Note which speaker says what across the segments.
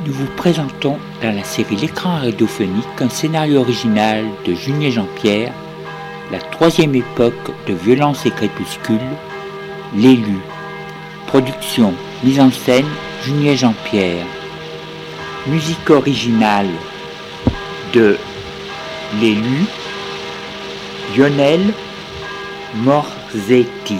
Speaker 1: Nous vous présentons dans la série L'écran radiophonique un scénario original de Junier Jean-Pierre, la troisième époque de Violence et Crépuscule, L'élu. Production, mise en scène, Junier Jean-Pierre. Musique originale de L'élu, Lionel Morzetti.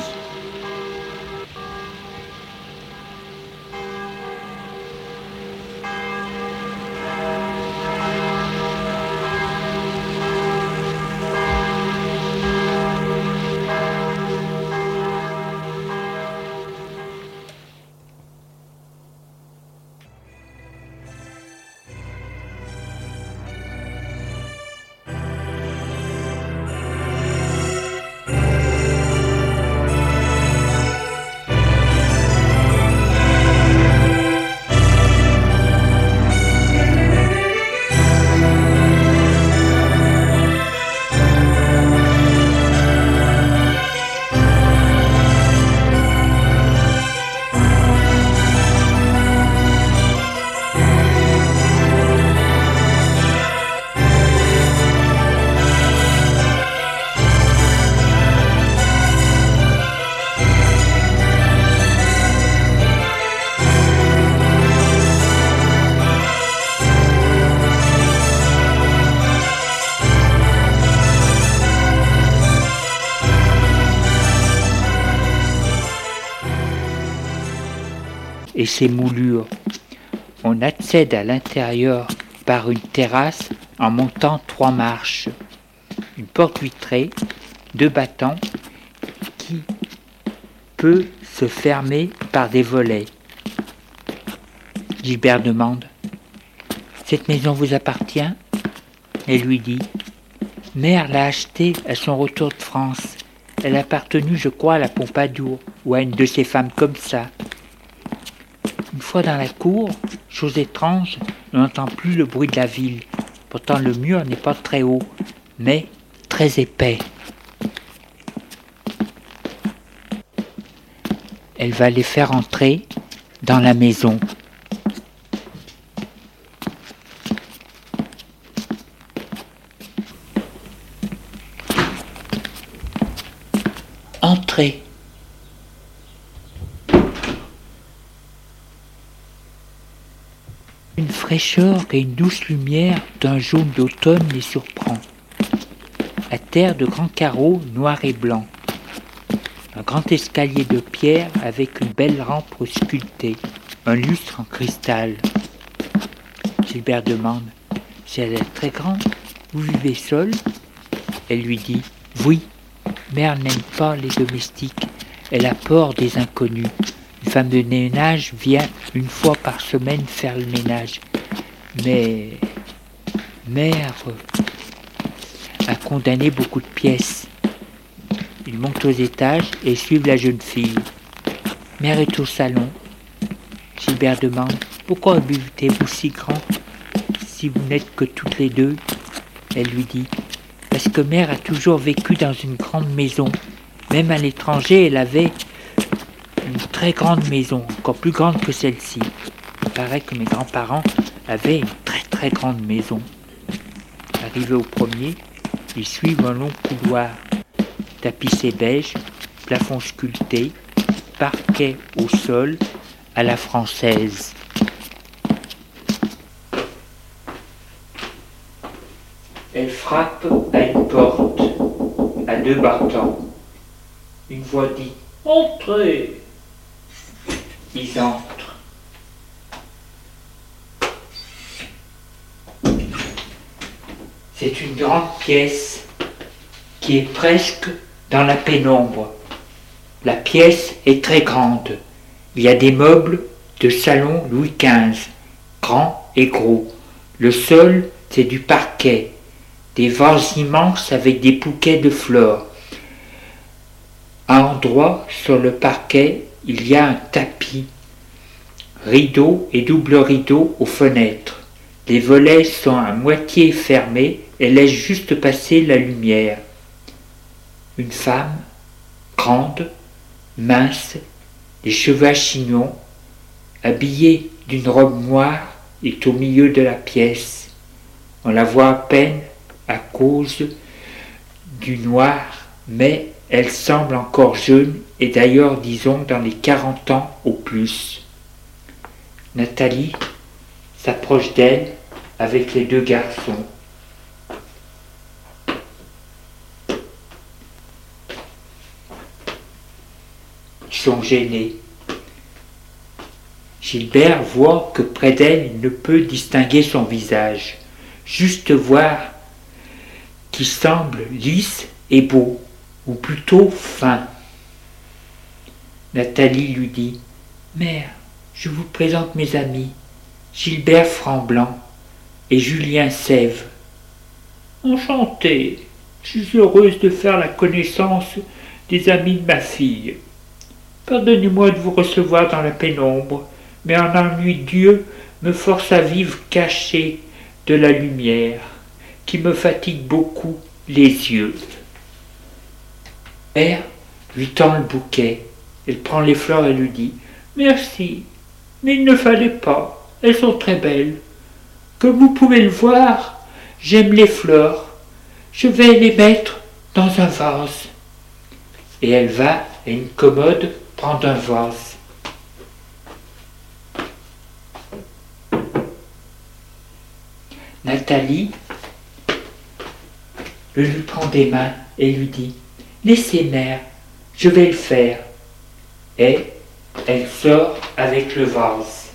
Speaker 1: Et ses moulures. On accède à l'intérieur par une terrasse en montant 3 marches. Une porte vitrée, 2 battants qui peut se fermer par des volets. Gilbert demande : « Cette maison vous appartient ?» Elle lui dit : « Mère l'a achetée à son retour de France. Elle a appartenu, je crois, à la Pompadour ou à une de ces femmes comme ça. » Une fois dans la cour, chose étrange, on n'entend plus le bruit de la ville. Pourtant le mur n'est pas très haut, mais très épais. Elle va les faire entrer dans la maison. Entrez. Une fraîcheur et une douce lumière d'un jaune d'automne les surprend. À terre de grands carreaux noirs et blancs. Un grand escalier de pierre avec une belle rampe sculptée. Un lustre en cristal. Gilbert demande : « C'est elle est très grande. Vous vivez seul ?» Elle lui dit : « Oui, mère n'aime pas les domestiques. Elle a peur des inconnus. Une femme de ménage vient une fois par semaine faire le ménage. Mais mère a condamné beaucoup de pièces. » Ils montent aux étages et suivent la jeune fille. Mère est au salon. Gilbert demande : « Pourquoi habitez-vous si grand si vous n'êtes que toutes les deux ?» Elle lui dit : « Parce que mère a toujours vécu dans une grande maison. Même à l'étranger, elle avait une très grande maison, encore plus grande que celle-ci. Il paraît que mes grands-parents avaient une très très grande maison. » Arrivés au premier, ils suivent un long couloir, tapissé beige, plafond sculpté, parquet au sol à la française. Elle frappe à une porte, à 2 battants. Une voix dit : « Entrez !» Ils entrent. C'est une grande pièce qui est presque dans la pénombre. La pièce est très grande. Il y a des meubles de salon Louis XV, grands et gros. Le sol, c'est du parquet. Des vases immenses avec des bouquets de fleurs. À un endroit, sur le parquet, il y a un tapis, rideaux et double rideaux aux fenêtres. Les volets sont à moitié fermés et laissent juste passer la lumière. Une femme, grande, mince, les cheveux à chignon, habillée d'une robe noire est au milieu de la pièce. On la voit à peine à cause du noir, mais elle semble encore jeune et d'ailleurs disons dans les 40 ans au plus. Nathalie s'approche d'elle avec les deux garçons. Ils sont gênés. Gilbert voit que près d'elle il ne peut distinguer son visage, juste voir qu'il semble lisse et beau, ou plutôt fin. Nathalie lui dit « Mère, je vous présente mes amis, Gilbert Framblanc et Julien Sève. »« Enchanté, je suis heureuse de faire la connaissance des amis de ma fille. Pardonnez-moi de vous recevoir dans la pénombre, mais un ennui Dieu me force à vivre caché de la lumière, qui me fatigue beaucoup les yeux. » Mère lui tend le bouquet. Elle prend les fleurs et lui dit « Merci, mais il ne fallait pas, elles sont très belles. Comme vous pouvez le voir, j'aime les fleurs. Je vais les mettre dans un vase. » Et elle va à une commode prendre un vase. Nathalie le lui prend des mains et lui dit « Laissez mère, je vais le faire. » Et elle sort avec le vase.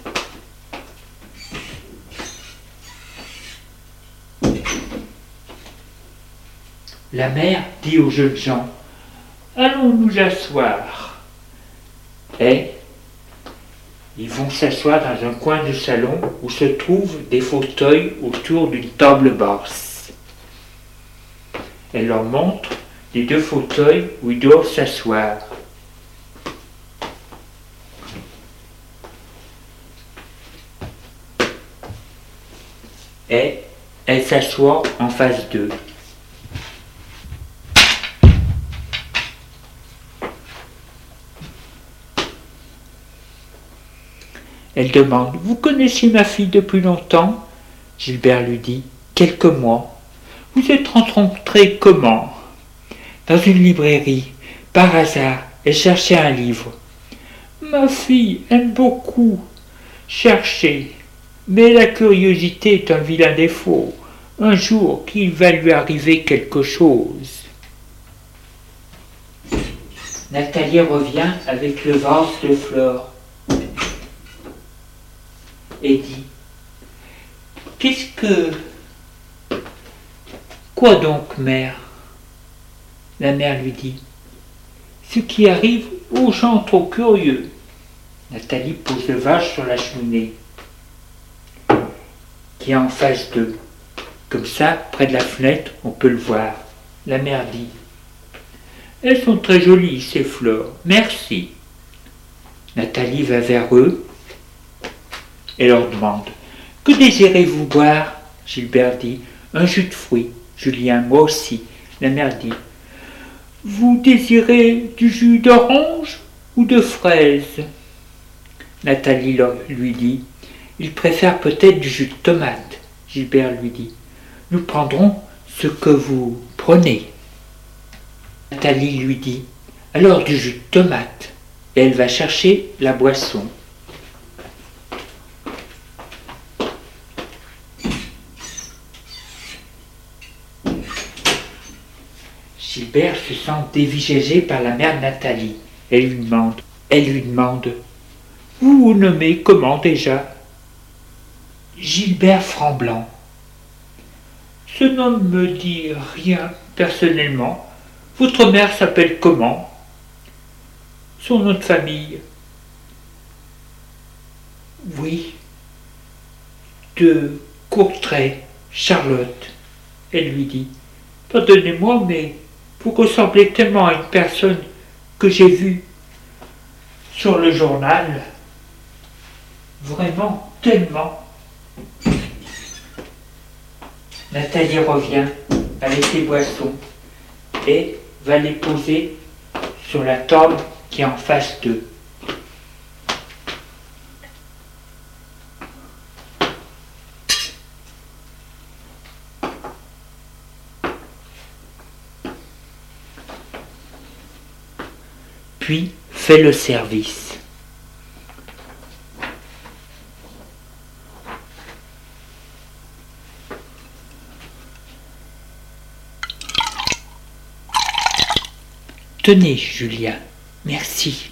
Speaker 1: La mère dit aux jeunes gens « Allons nous asseoir. » Et ils vont s'asseoir dans un coin du salon où se trouvent des fauteuils autour d'une table basse. Elle leur montre les deux fauteuils où ils doivent s'asseoir. Et elle s'assoit en face d'eux. Elle demande « Vous connaissez ma fille depuis longtemps ?» Gilbert lui dit « Quelques mois. »« Vous êtes rencontrés comment ?»« Dans une librairie. Par hasard, elle cherchait un livre. »« Ma fille aime beaucoup chercher, mais la curiosité est un vilain défaut. Un jour qu'il va lui arriver quelque chose. » Nathalie revient avec le vase de fleurs et dit « Qu'est-ce que... Quoi donc, mère ?» La mère lui dit « Ce qui arrive aux gens trop curieux. » Nathalie pose le vase sur la cheminée qui est en face d'eux. Comme ça, près de la fenêtre, on peut le voir. La mère dit « Elles sont très jolies, ces fleurs. Merci. » Nathalie va vers eux et leur demande « Que désirez-vous boire ?» Gilbert dit « Un jus de fruits. » Julien, moi aussi. La mère dit « Vous désirez du jus d'orange ou de fraise ?» Nathalie lui dit « Il préfère peut-être du jus de tomate. » Gilbert lui dit « Nous prendrons ce que vous prenez. » Nathalie lui dit « Alors du jus de tomate. » Et elle va chercher la boisson. Gilbert se sent dévisagé par la mère Nathalie. Elle lui demande « Vous vous nommez comment déjà ?»« Gilbert Framblanc. »« Ce nom ne me dit rien personnellement. Votre mère s'appelle comment ? » ?»« Son nom de famille. »« Oui. De Courtrai, Charlotte. » Elle lui dit « Pardonnez-moi, mais vous ressemblez tellement à une personne que j'ai vue sur le journal. Vraiment, tellement. » Nathalie revient avec les boissons et va les poser sur la table qui est en face d'eux. puis fait le service. Tenez, Julia, merci.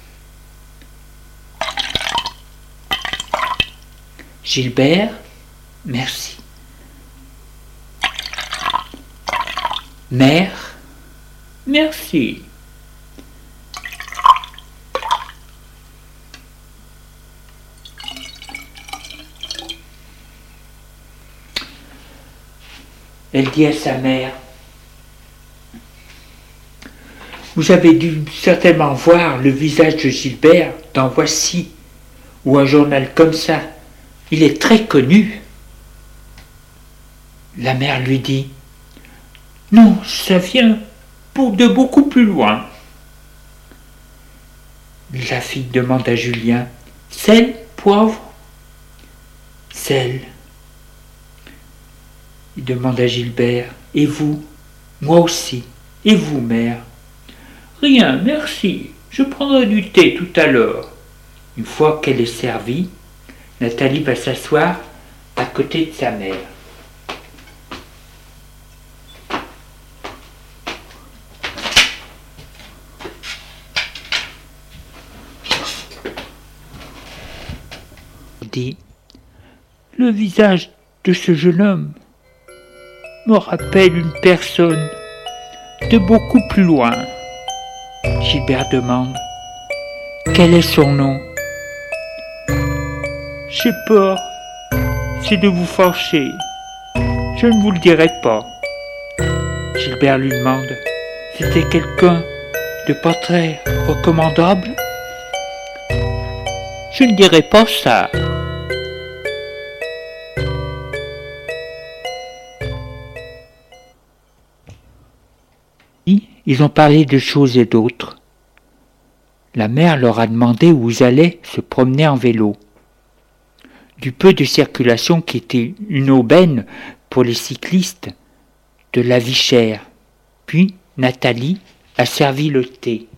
Speaker 1: Gilbert, merci. Mère, merci. Elle dit à sa mère, vous avez dû certainement voir le visage de Gilbert dans Voici, ou un journal comme ça. Il est très connu. La mère lui dit, non, ça vient de beaucoup plus loin. La fille demande à Julien, sel, poivre? Sel. Il demande à Gilbert, et vous? Moi aussi. Et vous, mère? Rien, merci. Je prendrai du thé tout à l'heure. Une fois qu'elle est servie, Nathalie va s'asseoir à côté de sa mère. Elle dit, le visage de ce jeune homme me rappelle une personne de beaucoup plus loin. Gilbert demande, quel est son nom? J'ai peur, c'est de vous fâcher. Je ne vous le dirai pas. Gilbert lui demande, c'était quelqu'un de pas très recommandable? Je ne dirai pas ça. Ils ont parlé de choses et d'autres. La mère leur a demandé où ils allaient se promener en vélo. Du peu de circulation qui était une aubaine pour les cyclistes, de la vie chère. Puis Nathalie a servi le thé.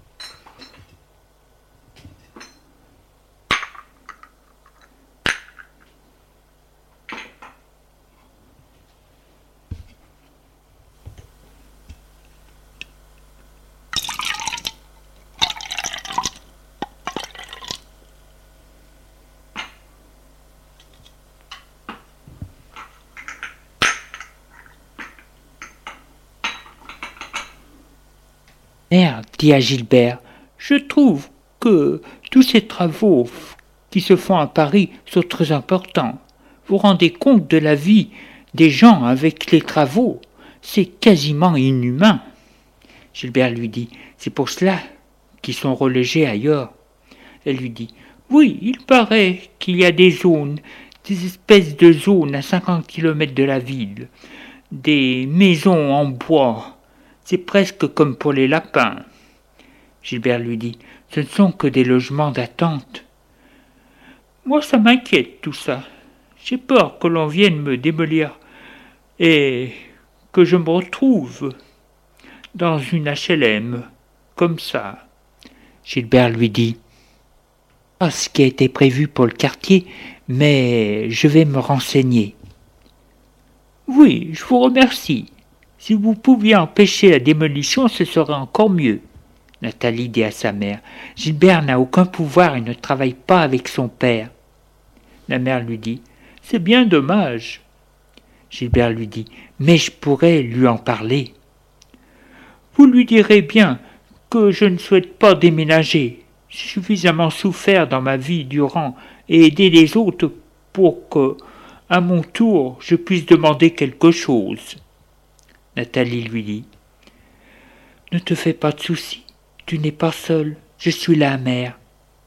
Speaker 1: Mère, dit à Gilbert, je trouve que tous ces travaux qui se font à Paris sont très importants. Vous vous rendez compte de la vie des gens avec les travaux? C'est quasiment inhumain. Gilbert lui dit, c'est pour cela qu'ils sont relogés ailleurs. Elle lui dit, oui, il paraît qu'il y a des zones, des espèces de zones à 50 km de la ville, des maisons en bois. C'est presque comme pour les lapins. Gilbert lui dit, ce ne sont que des logements d'attente. Moi, ça m'inquiète tout ça. J'ai peur que l'on vienne me démolir et que je me retrouve dans une HLM, comme ça. Gilbert lui dit, pas ce qui a été prévu pour le quartier, mais je vais me renseigner. Oui, je vous remercie. Si vous pouviez empêcher la démolition, ce serait encore mieux. Nathalie dit à sa mère, Gilbert n'a aucun pouvoir et ne travaille pas avec son père. La mère lui dit, c'est bien dommage. Gilbert lui dit, mais je pourrais lui en parler. Vous lui direz bien que je ne souhaite pas déménager. J'ai suffisamment souffert dans ma vie durant et aidé les autres pour que, à mon tour, je puisse demander quelque chose. Nathalie lui dit, ne te fais pas de soucis, tu n'es pas seule, je suis la mère.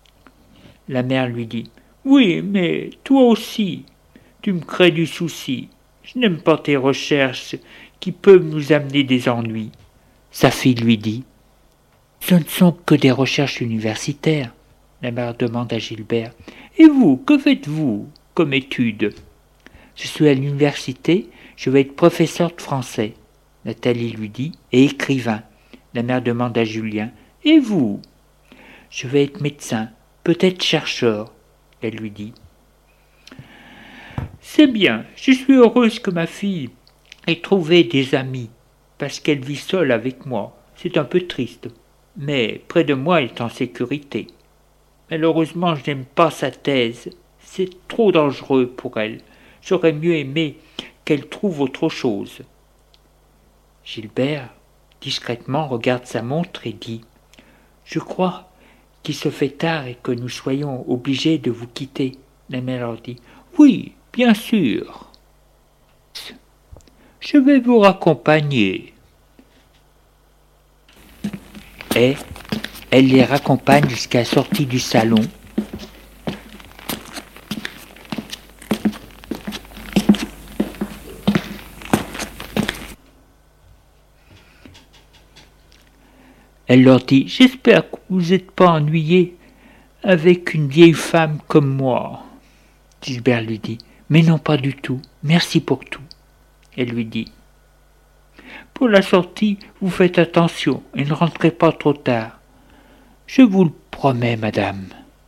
Speaker 1: La mère lui dit, oui, mais toi aussi, tu me crées du souci. Je n'aime pas tes recherches qui peuvent nous amener des ennuis. Sa fille lui dit, ce ne sont que des recherches universitaires. La mère demande à Gilbert, et vous, que faites-vous comme études? Je suis à l'université, je vais être professeur de français. Nathalie lui dit, et écrivain. La mère demande à Julien, Et vous ? Je vais être médecin, peut-être chercheur, elle lui dit. C'est bien, je suis heureuse que ma fille ait trouvé des amis, parce qu'elle vit seule avec moi. C'est un peu triste, mais près de moi elle est en sécurité. Malheureusement, je n'aime pas sa thèse, c'est trop dangereux pour elle. J'aurais mieux aimé qu'elle trouve autre chose. Gilbert, discrètement, regarde sa montre et dit « Je crois qu'il se fait tard et que nous soyons obligés de vous quitter. » La mère leur dit « Oui, bien sûr. Je vais vous raccompagner. » Et elle les raccompagne jusqu'à la sortie du salon. Elle leur dit « J'espère que vous n'êtes pas ennuyés avec une vieille femme comme moi. » Gilbert lui dit « Mais non, pas du tout. Merci pour tout. » Elle lui dit « Pour la sortie, vous faites attention et ne rentrez pas trop tard. Je vous le promets, madame. »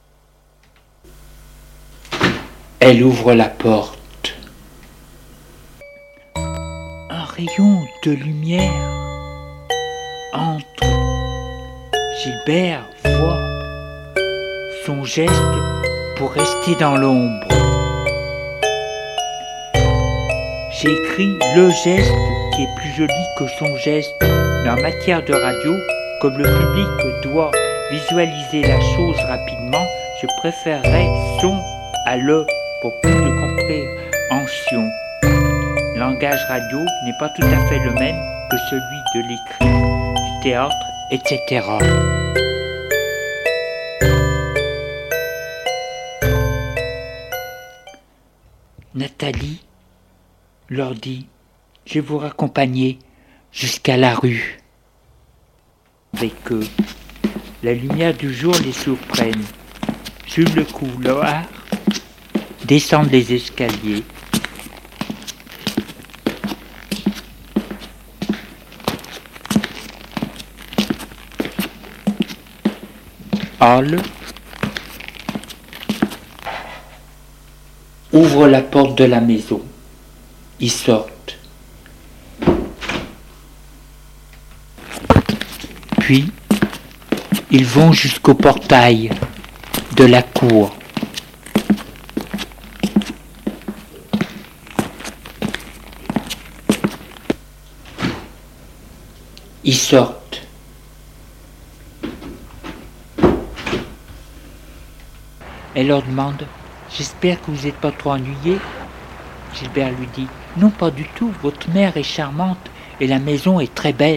Speaker 1: Elle ouvre la porte. Un rayon de lumière entre. Gilbert voit son geste pour rester dans l'ombre. J'ai écrit le geste qui est plus joli que son geste, mais en matière de radio, comme le public doit visualiser la chose rapidement, je préférerais son à le pour plus de compréhension. Le langage radio n'est pas tout à fait le même que celui de l'écrit, du théâtre, etc. Nathalie leur dit « Je vais vous raccompagner jusqu'à la rue. » Avec eux, la lumière du jour les surprenne. Sur le couloir, descendent les escaliers. Hall ouvre la porte de la maison. Ils sortent. Puis, ils vont jusqu'au portail de la cour. Ils sortent. Elle leur demande « J'espère que vous n'êtes pas trop ennuyés ?» Gilbert lui dit « Non, pas du tout, votre mère est charmante et la maison est très belle. »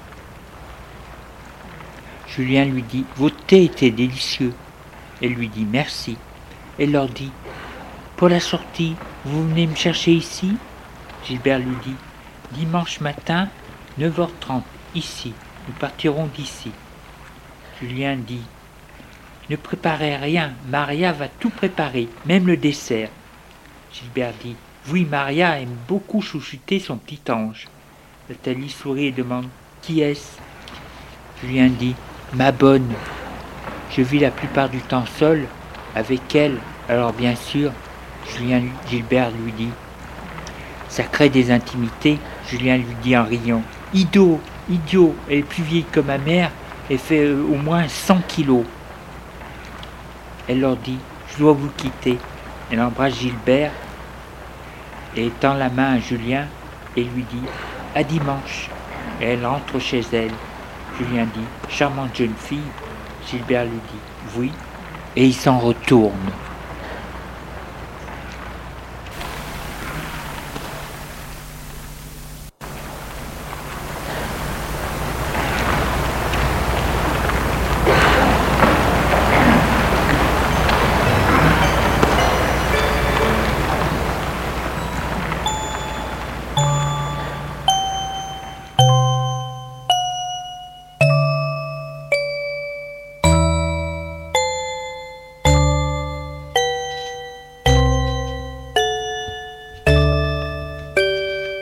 Speaker 1: Julien lui dit « Votre thé était délicieux. » Elle lui dit « Merci. » Elle leur dit « Pour la sortie, vous venez me chercher ici ?» Gilbert lui dit « Dimanche matin, 9h30, ici. Nous partirons d'ici. » Julien dit « Ne préparez rien, Maria va tout préparer, même le dessert. » Gilbert dit « Oui, Maria aime beaucoup chouchouter son petit ange. » Nathalie sourit et demande « Qui est-ce » Julien dit « Ma bonne. Je vis la plupart du temps seul, avec elle, alors bien sûr. » Gilbert lui dit « Ça crée des intimités. » Julien lui dit en riant « Idiot, elle est plus vieille que ma mère, elle fait au moins 100 kilos. » Elle leur dit « Je dois vous quitter. » Elle embrasse Gilbert et tend la main à Julien et lui dit « À dimanche ». Et elle rentre chez elle. Julien dit « Charmante jeune fille ». Gilbert lui dit « Oui ». Et il s'en retourne.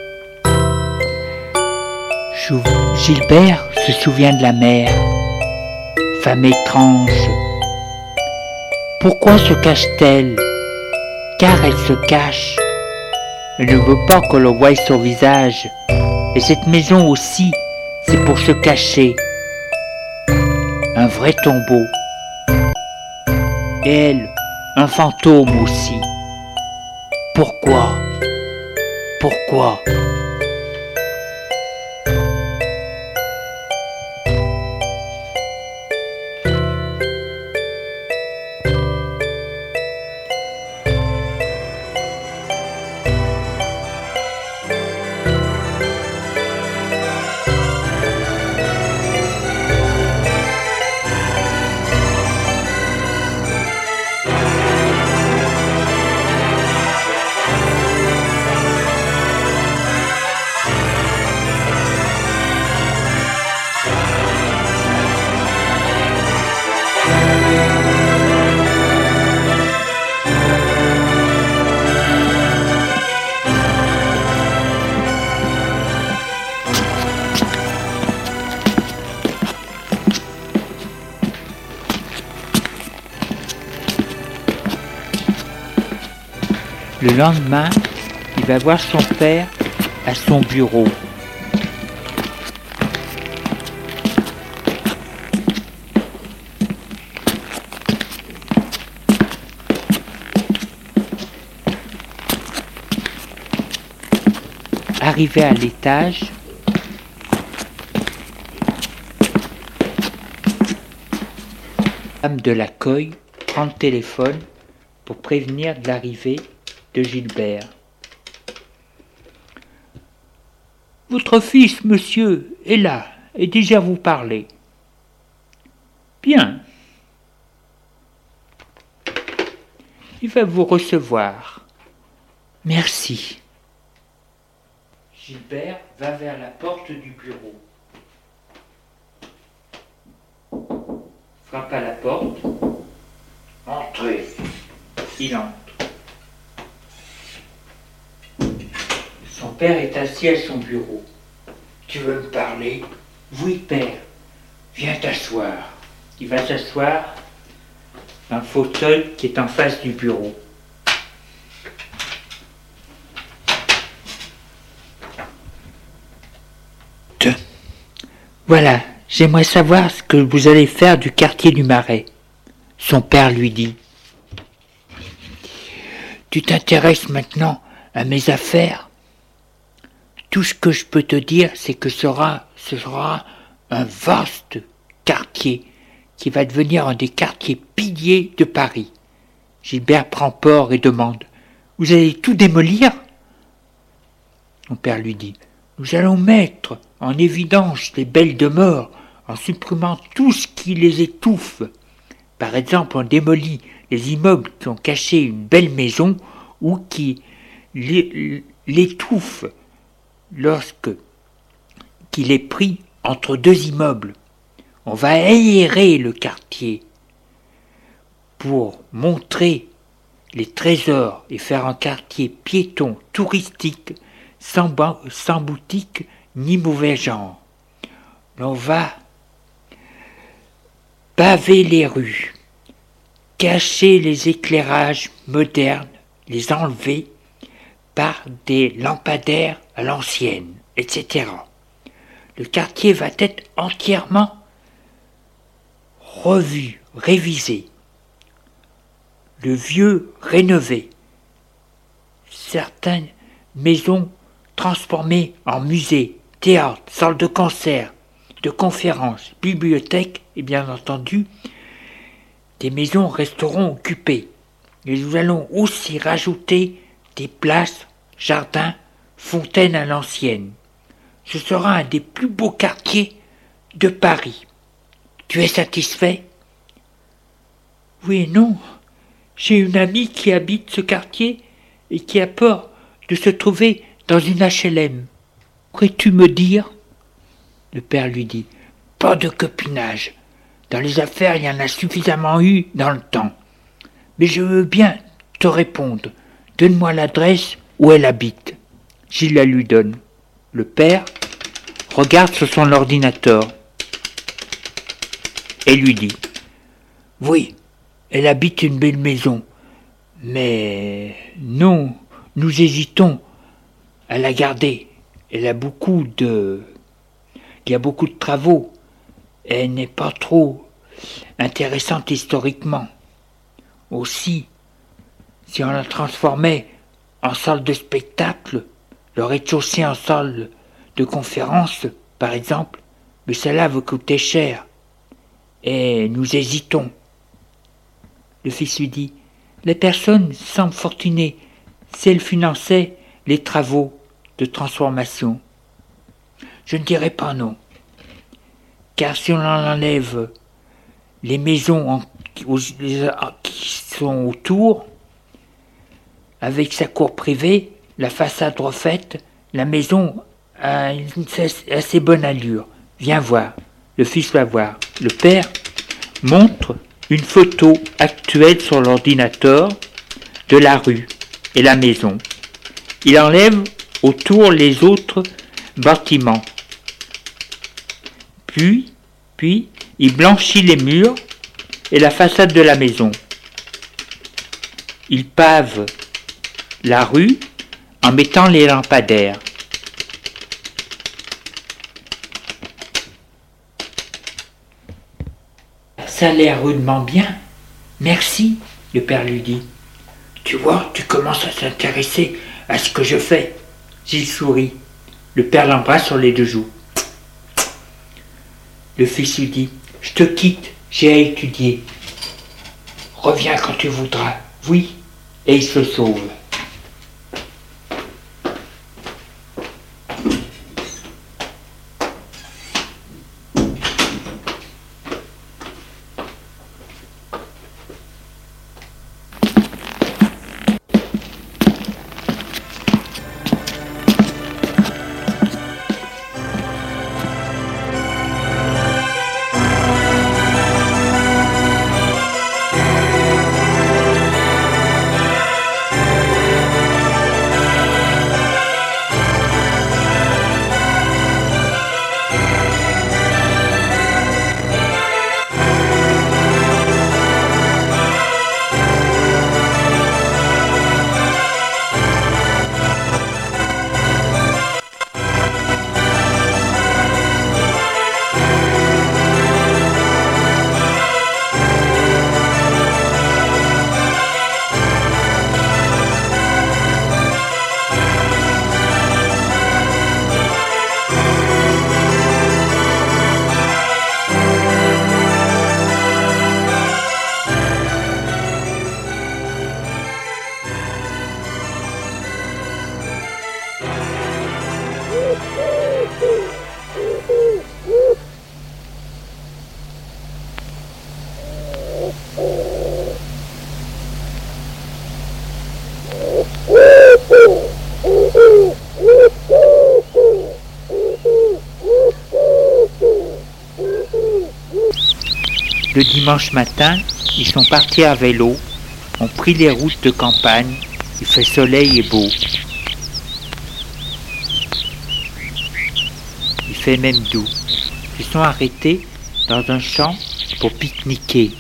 Speaker 1: Gilbert se souvient de la mère. femme étrange. Pourquoi se cache-t-elle? Car elle se cache. Elle ne veut pas que l'on voie son visage. Et cette maison aussi, c'est pour se cacher. Un vrai tombeau. Et elle, un fantôme aussi. Pourquoi? Pourquoi? Le lendemain, il va voir son père à son bureau. Arrivé à l'étage, la femme de l'accueil prend le téléphone pour prévenir de l'arrivée de Gilbert. Votre fils, monsieur, est là et désire vous parler. Bien. Il va vous recevoir. Merci. Gilbert va vers la porte du bureau. Frappe à la porte. Entrez. Il entre. Son père est assis à son bureau. Tu veux me parler? Oui, père. Viens t'asseoir. Il va s'asseoir dans le fauteuil qui est en face du bureau. Voilà, j'aimerais savoir ce que vous allez faire du quartier du Marais. Son père lui dit. Tu t'intéresses maintenant à mes affaires? Tout ce que je peux te dire, c'est que ce sera un vaste quartier qui va devenir un des quartiers piliers de Paris. Gilbert prend peur et demande « Vous allez tout démolir ?» Mon père lui dit « Nous allons mettre en évidence les belles demeures en supprimant tout ce qui les étouffe. Par exemple, on démolit les immeubles qui ont caché une belle maison ou qui l'étouffent qu'il est pris entre deux immeubles. On va aérer le quartier pour montrer les trésors et faire un quartier piéton, touristique, sans boutique ni mauvais genre. On va paver les rues, cacher les éclairages modernes, les enlever par des lampadaires à l'ancienne, etc. Le quartier va être entièrement revu, révisé. Le vieux rénové. Certaines maisons transformées en musées, théâtres, salles de concert, de conférences, bibliothèques et bien entendu, des maisons resteront occupées. Et nous allons aussi rajouter des places, jardins, fontaines à l'ancienne. Ce sera un des plus beaux quartiers de Paris. Tu es satisfait? Oui et non. J'ai une amie qui habite ce quartier et qui a peur de se trouver dans une HLM. Pourrais-tu me dire? Le père lui dit. Pas de copinage. Dans les affaires, il y en a suffisamment eu dans le temps. Mais je veux bien te répondre. Donne-moi l'adresse où elle habite. Gilles la lui donne. Le père regarde sur son ordinateur et lui dit « Oui, elle habite une belle maison, mais non, nous hésitons à la garder. Il y a beaucoup de travaux. Elle n'est pas trop intéressante historiquement. Aussi, si on la transformait en salle de spectacle, le rez-de-chaussée en salle de conférence, par exemple, mais cela va coûter cher. Et nous hésitons. » Le fils lui dit « La personne semble fortunée si elle finançait les travaux de transformation. Je ne dirais pas non. Car si on enlève les maisons qui sont autour, avec sa cour privée, la façade refaite, la maison a une assez bonne allure. Viens voir. » Le fils va voir. Le père montre une photo actuelle sur l'ordinateur de la rue et la maison. Il enlève autour les autres bâtiments. Puis, il blanchit les murs et la façade de la maison. Il pave la rue en mettant les lampadaires. Ça a l'air rudement bien. Merci, le père lui dit. Tu vois, tu commences à t'intéresser à ce que je fais. J'y souris. Le père l'embrasse sur les deux joues. Le fils lui dit, je te quitte, j'ai à étudier. Reviens quand tu voudras. Oui, et il se sauve. Le dimanche matin, ils sont partis à vélo, ont pris les routes de campagne, il fait soleil et beau. Il fait même doux. Ils sont arrêtés dans un champ pour pique-niquer.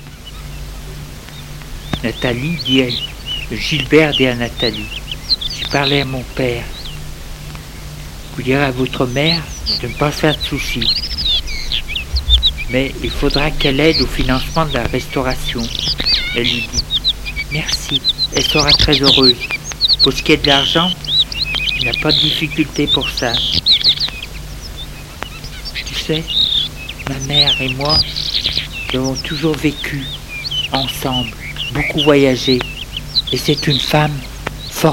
Speaker 1: Nathalie dit à Gilbert dit à Nathalie, j'ai parlé à mon père. Vous direz à votre mère de ne pas faire de soucis. Mais il faudra qu'elle aide au financement de la restauration. Elle lui dit « Merci, elle sera très heureuse. Pour ce qui est de l'argent, il n'y a pas de difficulté pour ça. Tu sais, ma mère et moi, nous avons toujours vécu ensemble, beaucoup voyagé, et c'est une femme formidable. »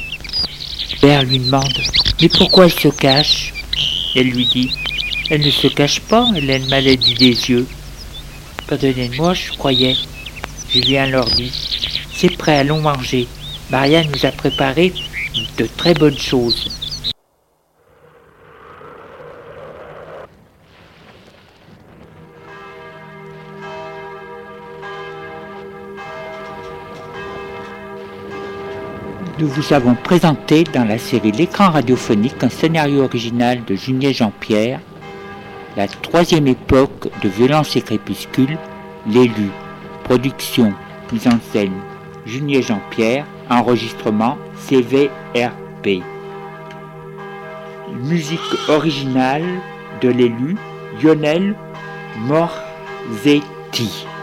Speaker 1: Père lui demande « Mais pourquoi elle se cache ?» Elle lui dit « Elle ne se cache pas, elle a une maladie des yeux. » Pardonnez-moi, je croyais. Julien leur dit « C'est prêt, allons manger. Maria nous a préparé de très bonnes choses. » Nous vous avons présenté dans la série L'écran radiophonique un scénario original de Junier Jean-Pierre, La troisième époque l'époque de Violence et Crépuscule, L'élu. Production, mise en scène, Junier Jean-Pierre. Enregistrement, CVRP. Musique originale de L'élu, Lionel Morzetti.